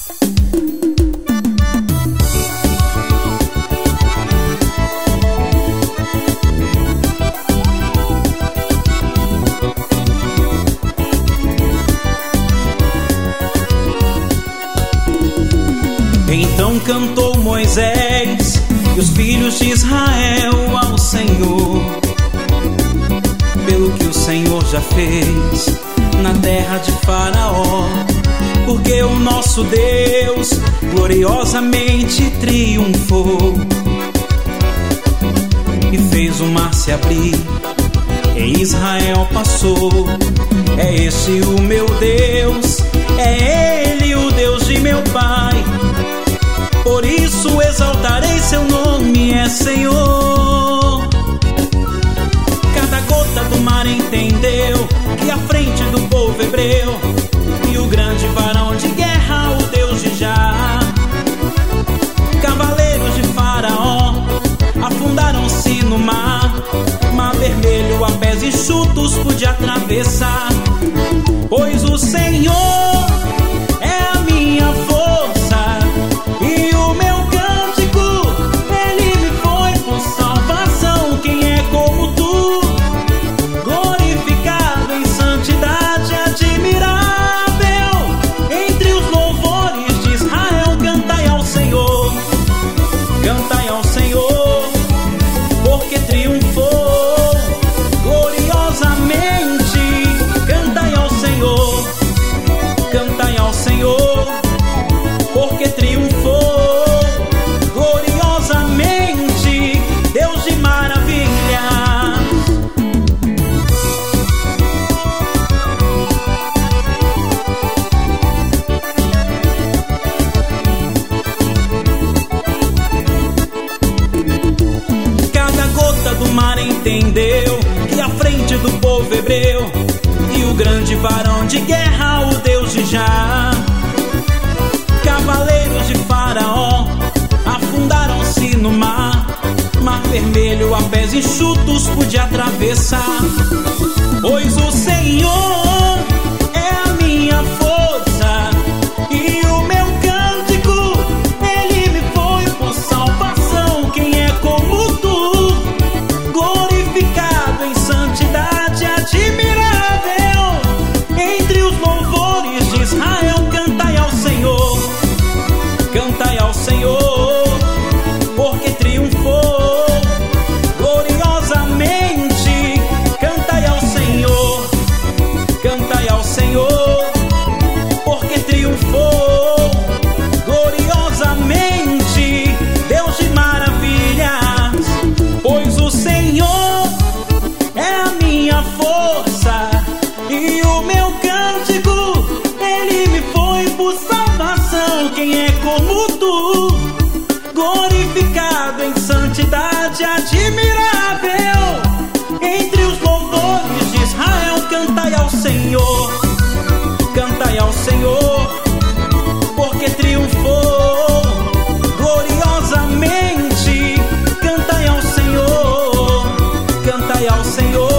Então cantou Moisés e os filhos de Israel ao Senhor, pelo que o Senhor já fez na terra de Faraó. Porque o nosso Deus gloriosamente triunfou e fez o mar se abrir, em Israel passou. É esse o meu Deus, é Ele o Deus de meu Pai. Por isso exaltarei seu nome, é Senhor. Cada gota do mar entendeu que à frente do povo hebreu e o grande varão de guerra, o Deus de Já. Cavaleiros de Faraó afundaram-se no mar, mar vermelho a pés enxutos podia atravessar. Pois o Senhor é a minha força e o meu cântico, Ele me foi por salvação. Quem é como tu, glorificado em santidade admirável, entre os louvores de Israel. Cantai ao Senhor, cantai ao Senhor, porque triunfou gloriosamente. Cantai ao Senhor, cantai ao Senhor, porque triunfou gloriosamente, Deus de maravilha. Cada gota do mar entendeu que à frente do povo hebreu e o grande varão de guerra, o Deus de Já. Cavaleiros de Faraó afundaram-se no mar, mar vermelho a pés enxutos podia atravessar. Pois o Senhor é a minha força e o meu cântico, Ele me foi por salvação. Quem é como tu, glorificado em santidade admirável, entre os louvores de Israel. Cantai ao Senhor, cantai ao Senhor, porque triunfou gloriosamente. Cantai ao Senhor, cantai ao Senhor, porque triunfou gloriosamente, Deus de maravilhas. Pois o Senhor é a minha força e o meu cântico, Ele me foi por salvação. Quem é como tu, glorificado em santidade admirável, entre os louvores de Israel. Cantai ao Senhor, cantai ao Senhor, porque triunfou gloriosamente. Cantai ao Senhor, cantai ao Senhor,